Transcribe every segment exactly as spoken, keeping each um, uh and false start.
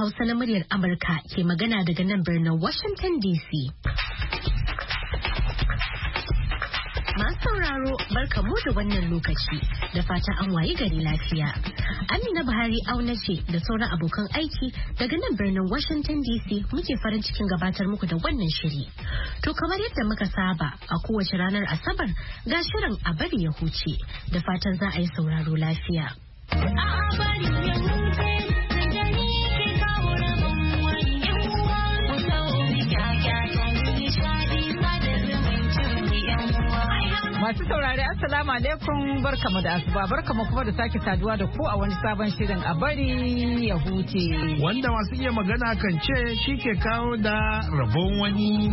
Hausa na muryar Amurka ke magana daga nan birnin Washington D C. Masu sauraro barkamu da wannan lokaci da fatan an wayi gari lafiya. Amina Buhari auna ce da sauran abokan aiki daga nan birnin Washington D C muke farin cikin gabatar muku da wannan shiri. To kamar yadda muka saba a kowace ranar Asabar ga shirin a bari ya huce da fatan za a yi sauraro lafiya. A bari ya huce. Masu saurari assalamu alaikum barkamu da asuba barkamu kuma da sake saduwa da ku a wani sabon shirin a bari ya huce. Wanda masu iya magana kan ce shi ke kawo da rabon wani.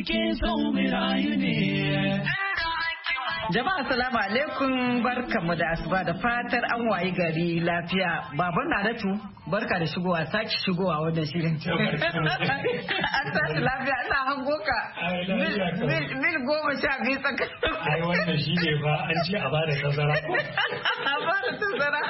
muke so mu rayu ne. Jama'a salamu alaikum, barkamu da asuba da fatar an wayi gari lafiya. Baban Nadatu, barka da shigowa, saki shigowa wannan shirin. An tashi lafiya, ina hango ka. Mil goma sha biyu tsaka. Ai wannan shi ne ba an ce a bada tazara. A bada tazara.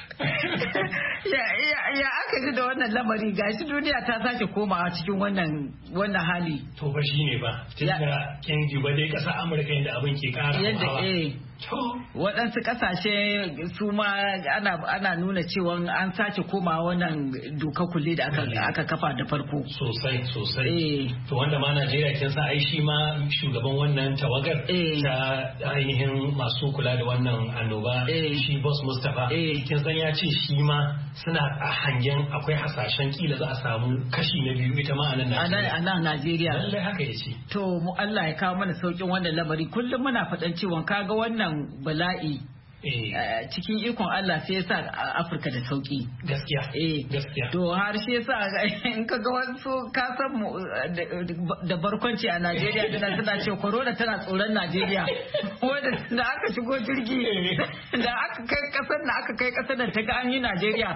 Ya aka ji da wannan lamari, gashi duniya ta sake komawa cikin wannan wannan hali. To ba shi ne ba, tunda kin ji ba dai ƙasar Amurka yadda abin ke ƙara yadda eh waɗansu ƙasashe su ma ana ana nuna cewa an sace koma wannan doka kulle da aka aka kafa da farko sosai sosai to wanda ma Najeriya kin sa ai shi ma shugaban wannan tawagar ta ainihin masu kula da wannan annoba shi Boss Mustapha kin san ya ce shi ma suna a hangen akwai hasashen kila za a samu kashi na biyu ita ma a nan Najeriya a nan Najeriya lallai haka yace to mu Allah ya kawo mana saukin wannan lamari kullum muna faɗan cewa kaga wannan bala'i cikin ikon Allah sai yasa Afirka da sauki gaskiya eh gaskiya to har shi yasa in ka ga wasu ka san mu da barkwanci a Najeriya da suna ce corona tana tsoron Najeriya wanda da aka shigo jirgi da aka kai kasar da aka kai kasar da ta ga an yi Najeriya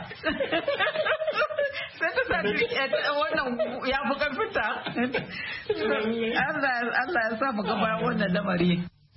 sai ta sa wannan ya fi karfinta Allah ya sa mu gaba wannan lamari.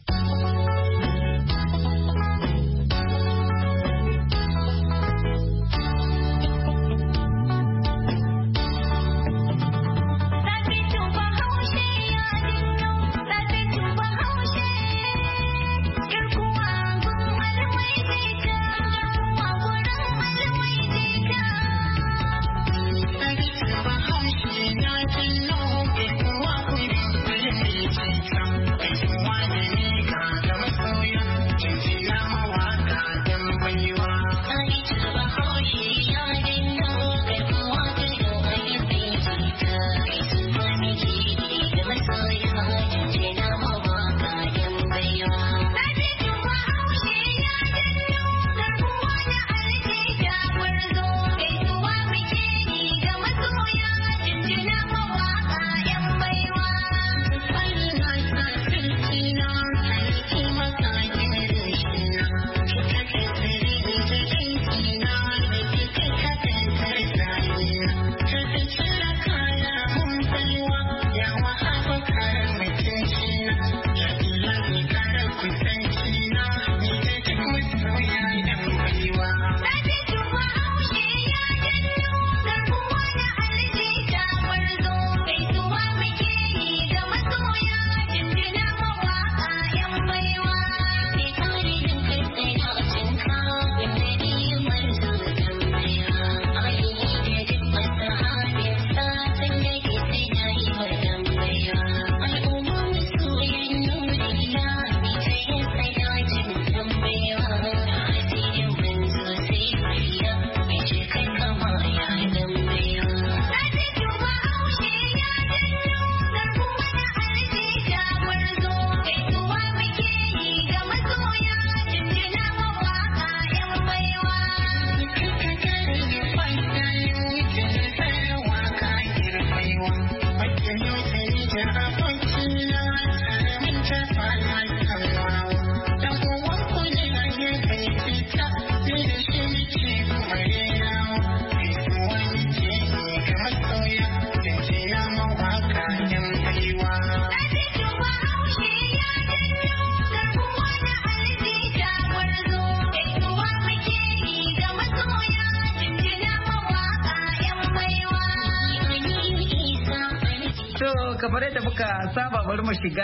kamar yadda muka saba bari mu shiga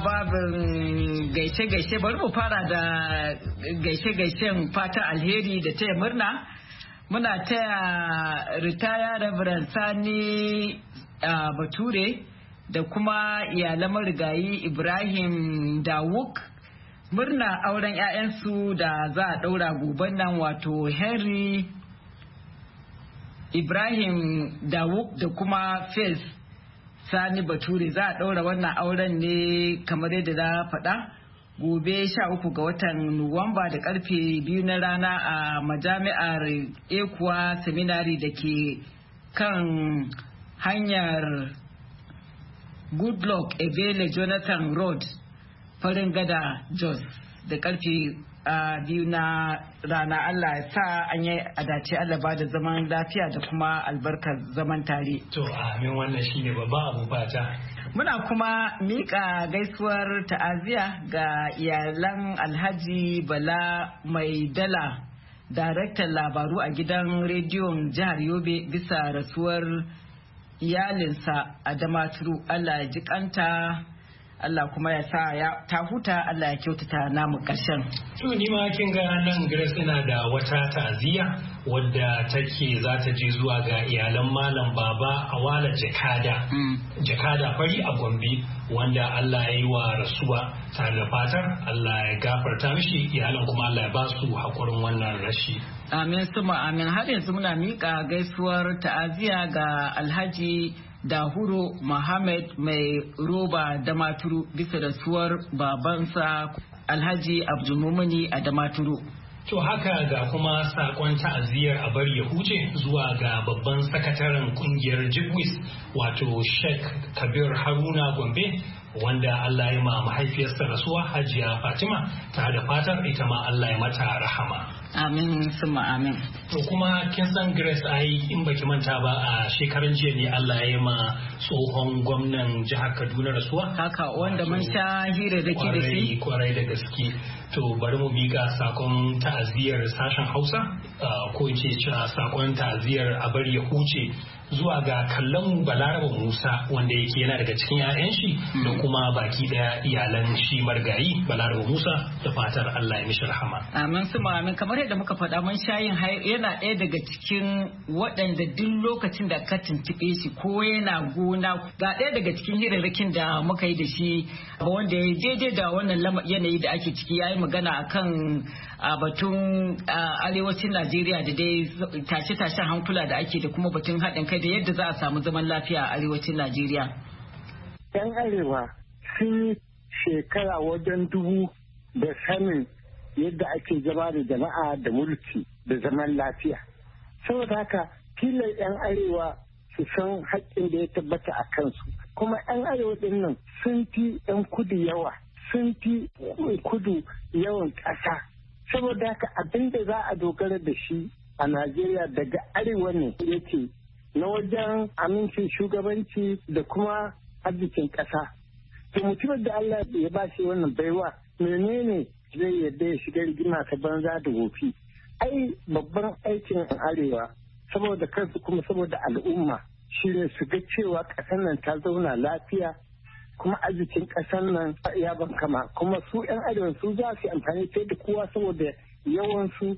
babin gaishe-gaishe bari mu fara da gaishe-gaishen fata alheri da taya murna muna taya ritaya Reverend Sani Bature da kuma iyalan marigayi Ibrahim Dawuk murna auren 'ya'yansu da za a daura goben nan wato Henry Ibrahim Dawuk da kuma Faith Sani Bature za a ɗaura wannan auren ne kamar yadda na faɗa gobe sha uku ga watan Nuwamba da karfe biyu na rana a majami'ar Ekuwa Seminary da ke kan hanyar Goodluck Ebele Jonathan Road farin gada Jos da karfe a biyu na rana. Allah ya sa an yi adace, Allah ba da zaman lafiya da kuma albarkar zaman tare. To amin, wannan shine babban abu fata. Muna kuma mika gaisuwar ta'aziya ga iyalan Alhaji Bala Mai Dala, daraktan labaru a gidan rediyon jihar Yobe, bisa rasuwar iyalinsa a Damaturu. Allah ya ji kanta, Allah kuma ya sa ya ta huta, Allah ya kyautata namu ƙarshen. To ni ma kin ga nan Grace ina da wata ta'aziyya wadda take za ta je zuwa ga iyalan Malam Baba Awala Jakada. Mm. Jakada fari a Gombe, wanda Allah ya yi wa rasuwa, tare da fatar Allah ya gafarta mishi, iyalan kuma Allah ya ba su hakurin wannan rashi. Amin suma amin. Har yanzu muna miƙa gaisuwar ta'aziyya ga Alhaji Dahuro Muhammad Mai Roba Damaturu, bisa rasuwar babansa Alhaji Abdulmumuni a Damaturu. To haka ga kuma sakon ta'aziyar a bar ya huce zuwa ga babban sakataren kungiyar Jibwis, wato Sheikh Kabir Haruna Gombe, wanda Allah ya ma mahaifiyarsa rasuwa, Hajiya Fatima, tare da fatar ita ma Allah ya mata rahama. Amin summa amin. To kuma kin san Grace, ai in baki manta ba a shekaran jiya ne Allah ya yi ma tsohon gwamnan jihar Kaduna rasuwa. Haka, wanda mun sha hira da ke da shi. Kwarai da gaske. To bari mu miƙa sakon ta'aziyar sashen Hausa, ko in ce cewa sakon ta'aziyar a bari ya huce zuwa ga kallon Balaraba Musa, wanda yake yana daga cikin 'ya'yan shi da kuma baki daya iyalan shi margayi Balaraba Musa, da fatar Allah ya mishi rahama. Amin suma amin. Kamar yadda muka faɗa, mun shayin yana ɗaya daga cikin waɗanda duk lokacin da ka tuntuɓe shi ko yana gona, ga ɗaya daga cikin hirarrakin da muka yi da shi wanda ya daidai da wannan yanayi da ake ciki, ya yi magana akan a batun arewacin Najeriya da dai tashe-tashen hankula da ake, da kuma batun haɗin kai da yadda za a samu zaman lafiya a arewacin Najeriya. Yan arewa sun yi shekara wajen dubu da sanin yadda ake zama da jama'a da mulki da zaman lafiya. Saboda haka tilar yan arewa su san haƙƙin da ya tabbata a kansu. Kuma yan arewa ɗin nan sun fi yan kudu yawa, sun fi kudu yawan ƙasa. Saboda haka abin da za a dogara da shi a Najeriya daga arewa ne yake, na wajen amincin shugabanci da kuma arzikin ƙasa. To mutumin da Allah ya ba shi wannan baiwa, menene zai yadda ya shiga rigima ta banza da wofi? Ai babban aikin arewa, saboda kansu kuma saboda al'umma, shine su ga cewa ƙasar nan ta zauna lafiya, kuma arzikin ƙasar nan ya bankama, kuma su 'yan arewa su za su yi amfani ta da kowa saboda yawansu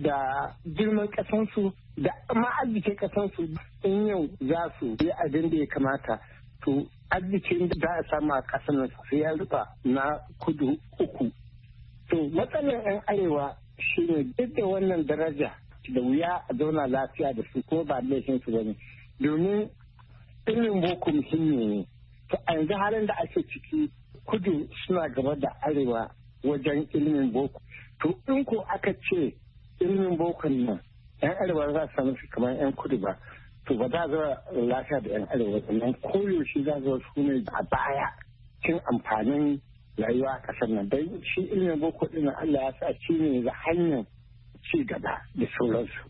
da girman ƙasansu da ma arzikin ƙasansu. In yau za su yi abin da ya kamata, to arzikin da za a samu a ƙasar nan sai ya rufa na kudu uku. To matsalar 'yan arewa shine duk da wannan daraja da wuya a zauna lafiya da su, ko ba laifin su bane, domin ilimin boko muhimmi ne. To a yanzu halin da ake ciki, kudu suna gaba da arewa wajen ilimin boko. To in ko aka ce ilimin bokon nan 'yan arewa za su samu su kamar 'yan kudu ba, to ba za a lafiya da 'yan arewa, sannan koyaushe za su su ne a baya cin amfanin rayuwa a ƙasar nan. Don shi ilimin boko ɗin Allah ya sa shi ne da hanyar ci gaba da sauransu.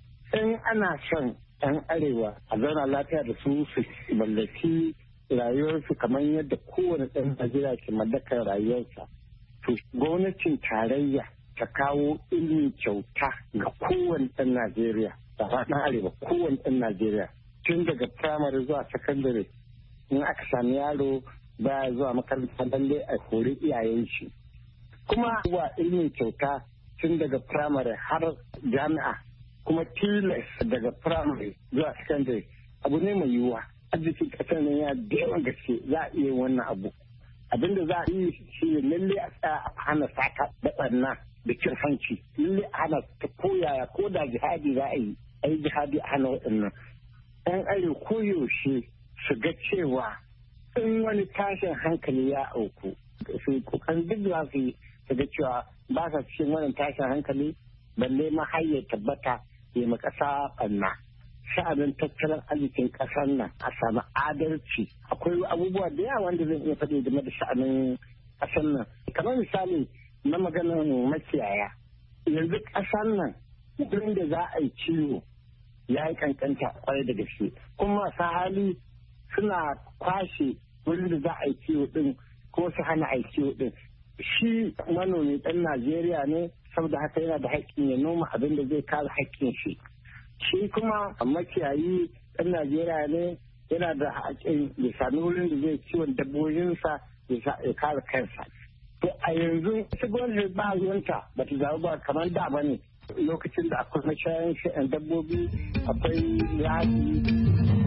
In ana son 'yan arewa a zauna lafiya da su, su mallaki rayuwarsu kamar yadda kowane ɗan Najeriya ke mallakar rayuwarsa, to gwamnatin tarayya ta kawo ilimi kyauta ga kowane ɗan Najeriya, da ɗan arewa kowane ɗan Najeriya, tun daga firamare zuwa sakandare. In aka sami yaro baya zuwa makaranta, lalle a hori iyayen shi. Kuma wa ilimi kyauta tun daga firamare har jami'a, kuma tilas daga firamare zuwa sakandare, abu ne mai yiwuwa. Arzikin ƙasar nan ya da yawan gaske, za a iya wannan abu. Abinda za a yi shi ne lalle a tsaya a hana sata da ɓarna da cin hanci, lalle a hana ta koyaya, ko da jihadi za a yi a yi jihadi a hana waɗannan. Ɗan arewa koyaushe su ga cewa in wani tashin hankali ya auku, su kokan duk za su yi su ga cewa ba sa cikin wannan tashin hankali, balle ma har ya tabbata ya ma ƙasa ɓanna. sha'anin tattalin arzikin ƙasar nan a samu adalci. Akwai abubuwa da yawa wanda zan iya faɗi game da sha'anin ƙasar nan. Kamar misali na maganar makiyaya. Yanzu ƙasar nan wurin da za a yi ciwo ya yi kankanta kwarai da gaske. Kuma masu hali suna kwashe wurin da za a yi ciwo ɗin ko su hana a yi ciwo ɗin. Shi manomi ɗan Najeriya ne, saboda haka yana da haƙƙin ya noma abin da zai kare haƙƙin shi. Shi kuma makiyayi ɗan Najeriya ne, yana da haƙƙin ya sami wurin da zai kiwon dabbobinsa ya kare kansa. To a yanzu ita gwamnati ba ruwanta ba ta zaɓi ba kamar da ba ne, lokacin da akwai mashayan shi'an dabbobi akwai yaƙi.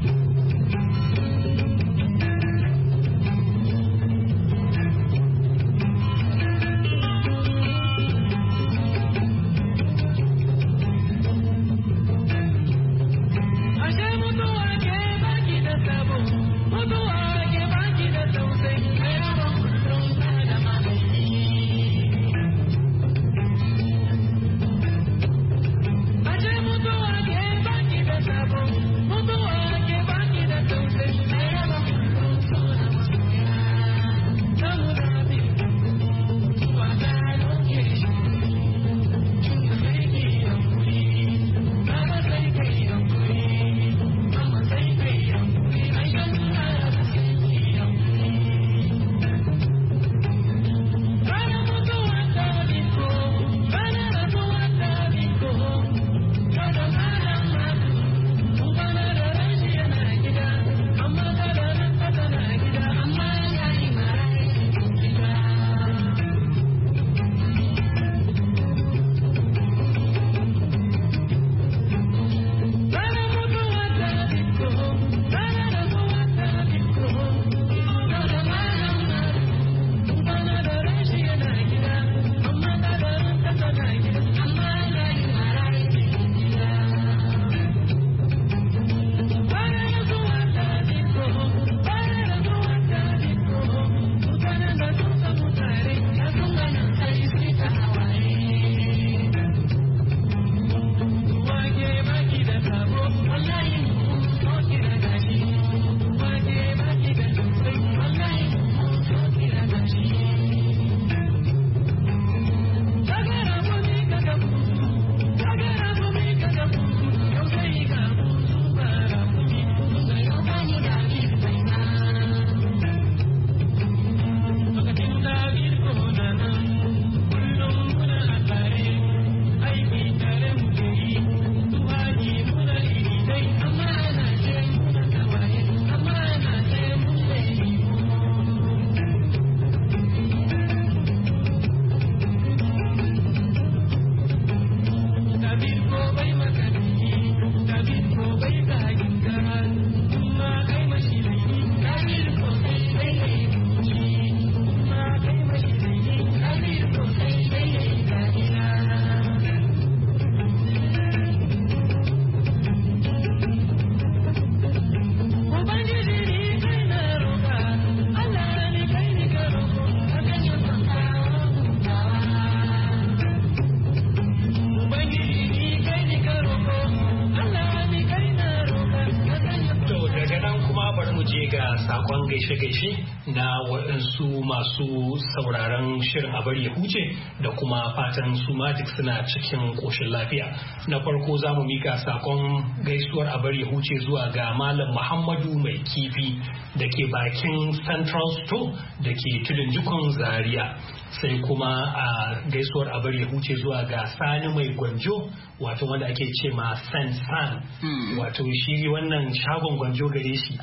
gaishe-gaishe na waɗansu masu sauraron shirin a bari ya huce da kuma fatan su ma duk suna cikin ƙoshin lafiya. Na farko za mu mika sakon gaisuwar a bari ya huce zuwa ga Malam Muhammadu Mai Kifi da ke bakin Central Store da ke tudun jikon Zaria. Sai kuma a gaisuwar a bari ya huce zuwa ga Sani Mai Gwanjo, wato wanda ake ce ma San San, wato shi wannan shagon gwanjo gare shi.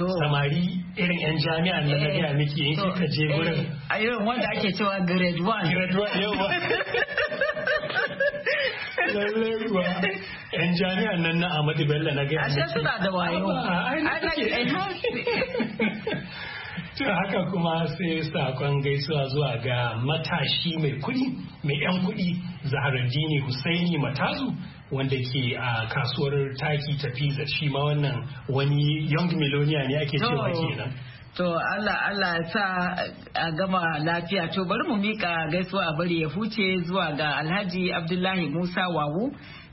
Samari irin yan jami'a na na gaya miki in kika je wurin. A irin wanda ake cewa grade one. Grade one, yawa. Lallai kuwa yan jami'a nan na Ahmadu Bello na gaya miki. Ashe suna da wayo. To haka kuma sai sakon gaisuwa zuwa ga matashi mai kuɗi mai yan kuɗi Zaharaddini Husaini Matazu wanda ke a kasuwar taki ta Pizza, shi ma wannan wani young millionaire ne ake cewa kenan. To Allah Allah ya sa a gama lafiya. To bari mu mika gaisuwa a bari ya huce zuwa ga Alhaji Abdullahi Musa Wawu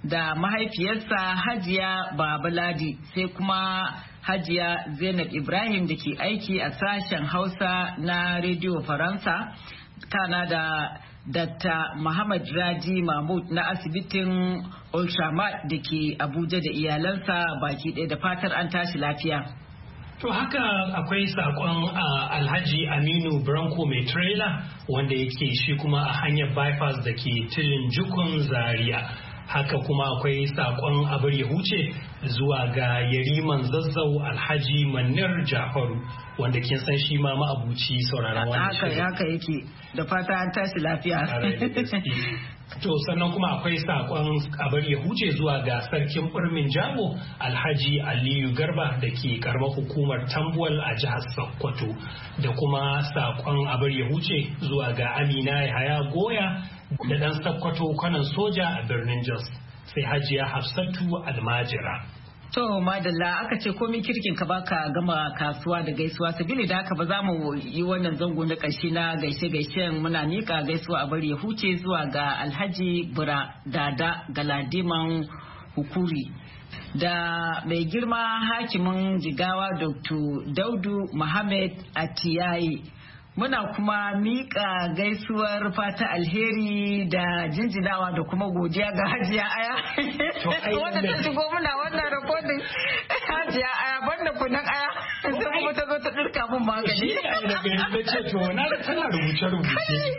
da mahaifiyarsa Hajiya Babaladi, sai kuma Hajiya Zainab Ibrahim da ke aiki a sashen Hausa na Radio Faransa, kana da Dakta Muhammad Raji Mahmud na asibitin Ultramat da ke Abuja da iyalansa baki ɗaya, da fatar an tashi lafiya. To haka akwai sakon Alhaji Aminu Branko mai trailer wanda yake shi kuma a hanyar bypass da ke tilin Jukun Zaria. Haka kuma akwai sakon abar ya huce zuwa ga Yariman Zazzau Alhaji Manir Jafaru, wanda kin san shi ma ma'abuci sauraron wannan shirin. Haka haka yake, da fata an tashi lafiya. To sannan kuma akwai sakon abar ya huce zuwa ga sarkin birnin Jamo Alhaji Aliyu Garba da ke karamar hukumar Tambuwal a jihar Sokoto, da kuma sakon abar ya huce zuwa ga Amina Yahaya Goya da dan Sokoto kwanan soja a birnin Jos, sai Hajiya Hafsatu Almajira. To madalla, aka ce komai kirkin ka baka gama kasuwa da gaisuwa, sabili da haka ba za mu yi wannan zango na ƙarshe na gaishe-gaishen. Muna miƙa gaisuwa a bari ya huce zuwa ga Alhaji Bura Dada Galadiman Hukuri, da mai girma hakimin Jigawa Doctor Daudu Muhammad Atiyayi. Muna kuma miƙa gaisuwar fata alheri da jinjinawa da kuma godiya ga Hajiya Aya wanda ta shigo muna wannan rikodin. Hajiya Aya banda kunan aya sai kuma ta zo ta dirka mun magani. Shi ne da gani ce to na da tana rubuce rubuce.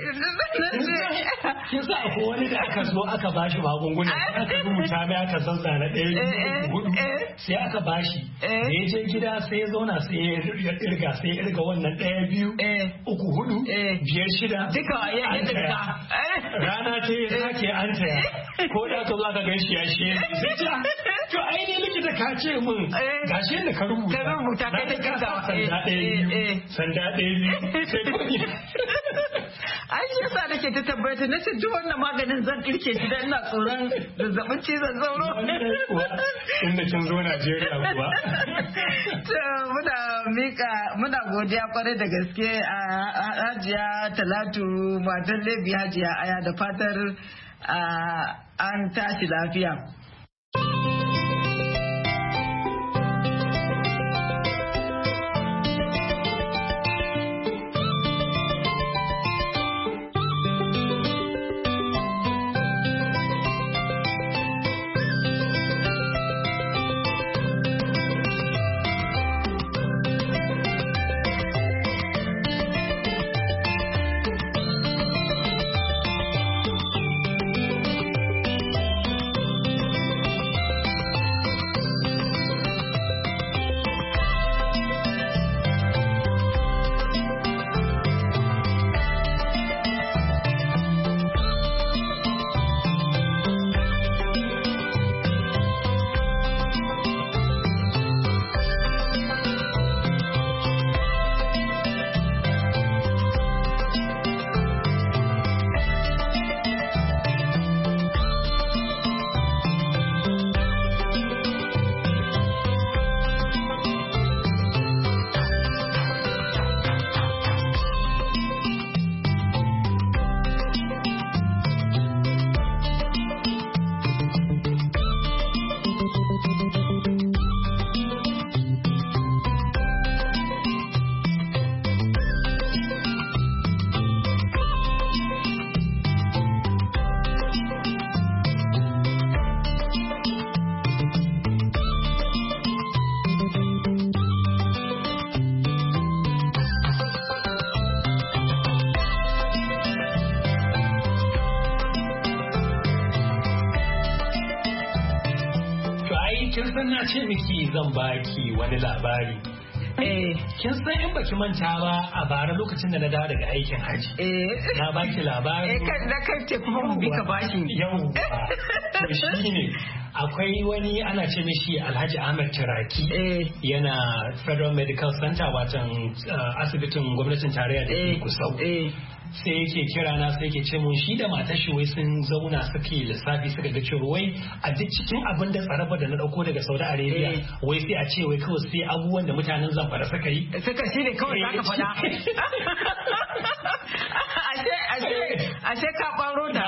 Kin sa ko wani da aka zo aka bashi magunguna aka rubuta mai aka zazzana ɗaya hudu sai aka bashi. Da ya je gida sai ya zauna sai ya irga sai ya irga wannan ɗaya biyu uku hudu biyar shida duka ya yadda rana ce ya sake an taya ko da ka zo ka gan shi ya shi to ai ne likita ka ce min gashi yadda ka rubuta ka rubuta kai da kanka sanda ɗaya biyu sanda ɗaya biyu sai ko ni ai shi yasa nake ta tabbata nace duk wannan maganin zan kirke shi dan ina tsoron zazzabin cizon sauro inda kin zo Najeriya kuwa. To muna mika muna godiya kwarai da gaske a Hajiya Talatu matan Lebi Hajiya Aya, da fatar an tashi lafiya. kin san na ce miki zan baki wani labari. Eh, kin san in baki manta ba a bara lokacin da na dawo daga aikin haji. Eh, na baki labari. Eh, kan da kai ce kuma mu bika bashi. Yau. To shine akwai wani ana ce mishi Alhaji Ahmed Turaki. Eh, yana Federal Medical Center watan asibitin gwamnatin tarayya da ke Kusau. Eh. Sai yake kira na sai yake ce mun shi da matar shi wai sun zauna suke lissafi suka ga cewa wai a duk cikin abin da tsaraba da na dauko daga Saudi Arabia wai sai a ce wai kawai sai abubuwan da mutanen Zamfara suka yi suka shi ne kawai zaka faɗa ashe ashe ashe ka baro da baro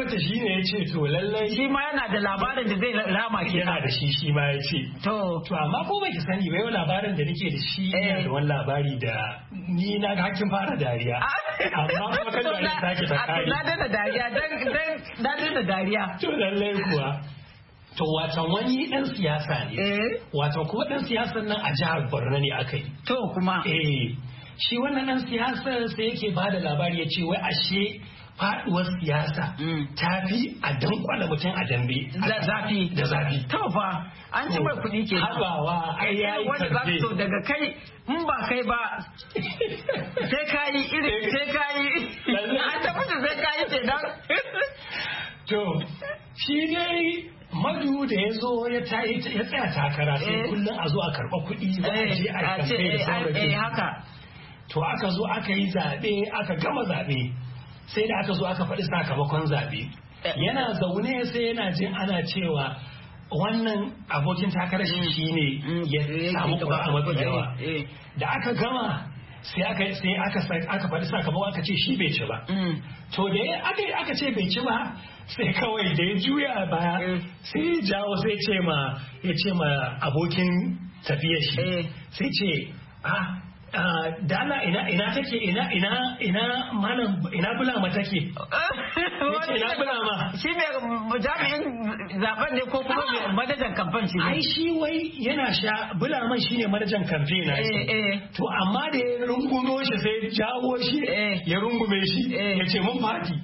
mata shi ne ya ce to lallai shi ma yana da labarin da zai rama ke yana da shi shi ma ya ce to to amma ko baki sani ba yau labarin da nake da shi yana da wani labari da ni na ga hakin fara dariya amma kuma kan da ni sake ta kai na da dariya dan dan na da dariya to lallai kuwa to watan wani dan siyasa ne watan kuma dan siyasan nan a jihar Borno ne aka yi to kuma eh shi wannan dan siyasa sai yake bada labari ya ce wai ashe faduwar siyasa ta fi a dankwala mutum a dambe zafi da zafi to fa an ci mai kuɗi ke habawa ai yayi wanda za su daga kai in ba kai ba sai kayi irin sai kayi an tabbata sai kayi kenan to shi dai madu da ya zo ya tsaya takara sai kullum a zo a karɓa kuɗi za a je a kamfe da sauran haka to aka zo aka yi zaɓe aka gama zaɓe sai da aka zo aka faɗi sakamakon zaɓe yana zaune sai yana jin ana cewa wannan abokin takarar shi ne ya samu ƙuri'a mafi yawa da aka gama sai aka sai aka aka faɗi sakamakon aka ce shi bai ci ba to da aka aka ce bai ci ba sai kawai da ya juya baya sai ya jawo sai ce ma ya ce ma abokin tafiyar shi sai ce ah da Allah ina ina take ina ina ina malam ina bulama take yace ina bulama shi ne jami'in zaben ne ko kuma manajan kamfen shi ai shi wai yana sha bulaman shine manajan kamfen na shi to amma da ya rungumo shi sai jawo shi ya rungume shi yace mun fadi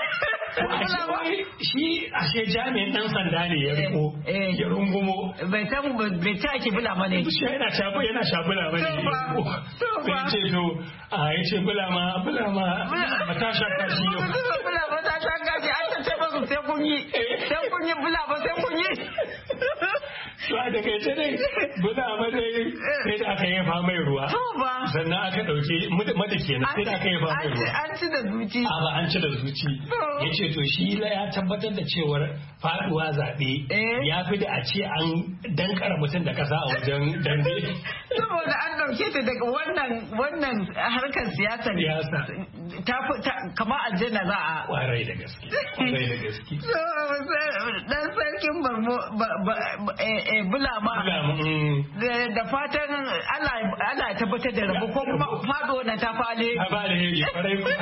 shi ashe jami'in dan sanda ne ya riko ya rungumo bai san bai ta ake bulama ne shi yana shabu yana shabula bane sai ce to a yace bulama bulama mata shaka shi yau bulama ta shaka shi an ta ce ba sai kun yi sai kun yi bulama sai kun yi to a daga ita dai bulama dai sai da aka yafa mai ruwa sannan aka dauke mata kenan sai da aka yafa mai ruwa an ci da zuci a ba an ci da zuci yace to shi ya tabbatar da cewar faduwa zabe ya fi da a ce an dankara mutum da kasa a wajen dambe saboda an dauke ta daga wannan wannan harkar siyasa ta kamar aljanna za a kwarai da gaske kwarai da gaske dan sarkin barmo bulama da fatan Allah ya tabbatar da rabu ko kuma fado na ta fale ta fale ne kwarai ku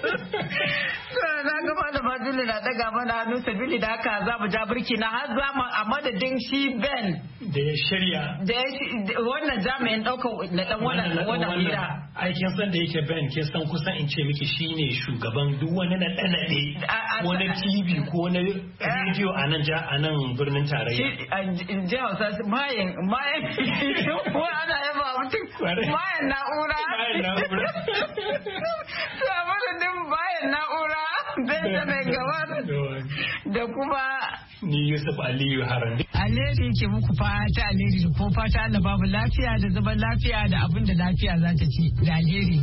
na ga malama Juli na daga mana hannu sabili da haka za mu ja birki na har za mu a madadin shi Ben da ya shirya da wannan jami'in ɗaukar na ɗan wannan wannan hira aikin san da yake Ben kin san kusan in ce miki shine shugaban duk wani na ɗanaɗe wani T V ko wani rediyo a nan a nan birnin tarayya in ji Hausa mayan mayan ko ana yaba mutum mayan na'ura mayan na'ura to a madadin mayan na'ura Ben mai gawar da kuma ni Yusuf Aliyu Harande. Alheri ke muku fata alheri da kuma fata Allah babu lafiya da zaman lafiya da abin da lafiya za ta ci da alheri.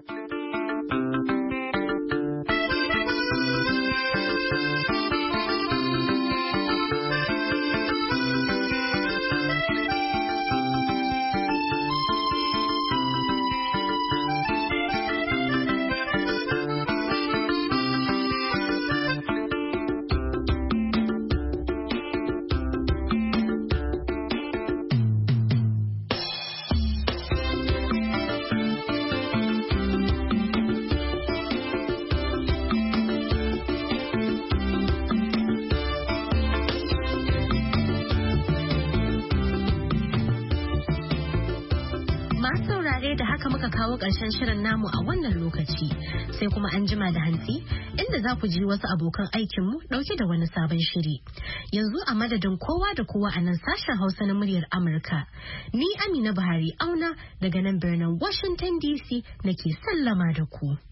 da haka muka kawo ƙarshen shirin namu a wannan lokaci sai kuma an jima da hantsi inda za ku ji wasu abokan aikinmu ɗauke da wani sabon shiri. Yanzu a madadin kowa da kowa a nan sashen Hausa na muryar Amurka, ni Amina Buhari auna daga nan birnin Washington D C nake sallama da ku.